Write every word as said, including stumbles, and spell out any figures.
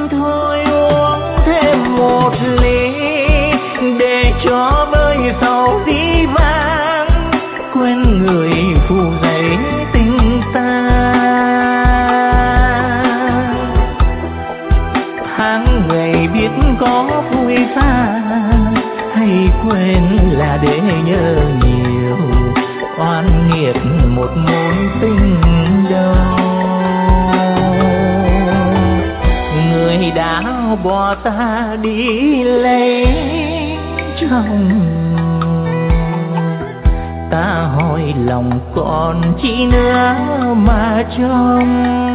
thôi uống thêm một ly để cho bơi sầu đi vang, quên người phù dạy tình ta. Tháng ngày biết có vui xa, hay quên là để nhớ nhiều, oan nghiệt một mối tình đâu. Người đã bỏ ta đi lấy chồng, ta hỏi lòng còn chi nữa mà trông.